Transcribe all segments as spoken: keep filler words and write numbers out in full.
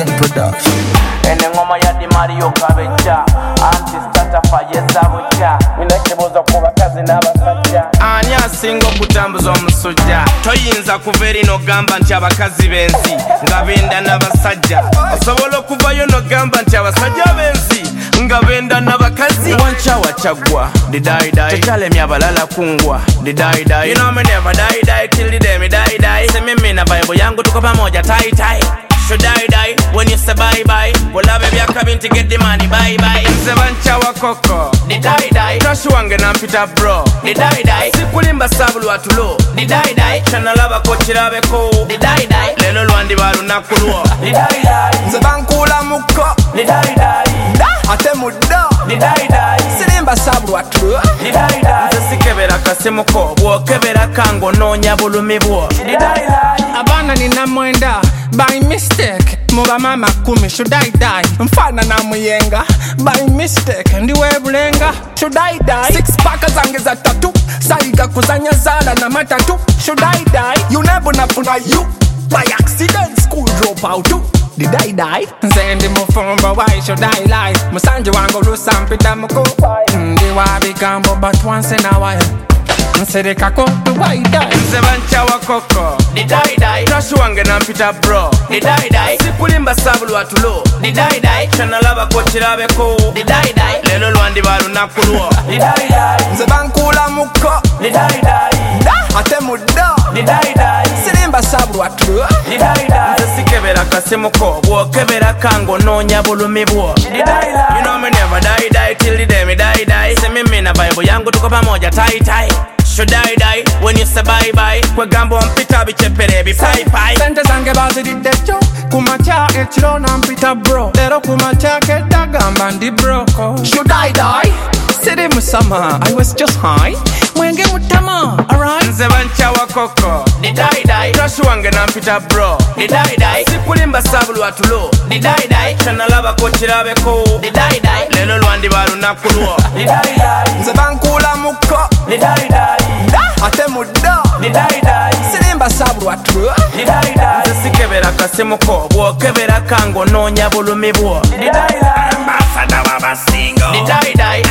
Legend Production. Ene ngoma ya Di Mario Kabeja Anti starter fayeza buja Mina kibuzo ku bakazi n'abasajja Ani asinga okutambuza omusujja Toyinza kuva eri n'ogamba nti abakazi benzi nga benda n'abasajja Osobola okuvayo n'ogamba nti abasajja benzi nga benda n'abakazi Wancha wachagwa didaidai Tetalemya abalala kungwa didaidai You know me never die die till the day me die die Se mimi na Bible yangu tuko pamoja tie tie Should I die when you say bye bye? Well, I baby, I'm coming to get the money, bye bye. Sevancha wa koko, did I die? Trash wange na mpita bro, did I die? Sikulimba sabulu watulo, did I die? Chana lava kochirabe ko, did I die? Lelo luandi baru nakuluo, did I die? Zebankula muko, did I die? Da, ate mudo, did I die? Silimba sabulu watulo, did I die? Zesikebera kasemuko, bwokebera kango nonya bulumi bwo, did I die? Abana nina mwenda by mistake, muba mama kumi should I die? Mfana na muyenga by mistake, ndiwe bulenga should I die? Six paka zange za tatu saiga kuzanya zala na matatu should I die? You never nafuna you by accident school drop out too. Did I die? Nzendi mufumba why should I lie? Musanje wango lusampita muko ndi wabigambo but once in a while Nsereka ko why die? Nzebancha wa koko, did I die? Trash wange na mpita bro, did I die? Sikulimba sabulu watulo, did I die? Chana lava kochirabe ko, did I die? Lelo luandi baru nakuluo, did I die? Nzebankula muko, did I die? Da, ate mudo, did I die? Silimba sabulu watulo, did I die? Nzesikebera kasemuko, bwokebera kango nonya bulumi bwo, did I die? You know me never die die till the day me die die. Se mimi na Bible yangu tuko pamoja tie tie. Should I die when you say bye bye? Kwe gambo mpita bichepere bi pai pai. Sente zange bazi di decho kumacha echiro na mpita bro. Lero kumacha keta gamba ndi broko. Should I die? Sidi musama, I was just high. Mwenge mutama, alright? Nzebancha wa koko, did I die? Trash wange na mpita bro, did I die? Sikulimba sabulu watulo, did I die? Chana lava kochirabe ko, did I die? Lelo luandi baru nakuluo, did I die? Nzebankula muko, did I die? Da, ate mudo, did I die? Silimba sabulu watulo, did I die? Nzesikebera kasemuko, bwokebera kango nonya bulumi bwo, did I die? Ambassador wabasingo, did I die?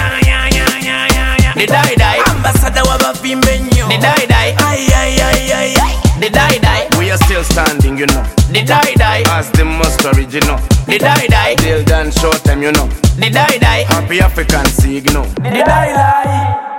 Did I die? Ambassador wabavimbenyo, did I die? Ay ay ay ay ay. Did I die? We are still standing, you know. Did I die? As the most original. Did I die? Till done short time, you know. Did I die? Happy African signal. Did I die?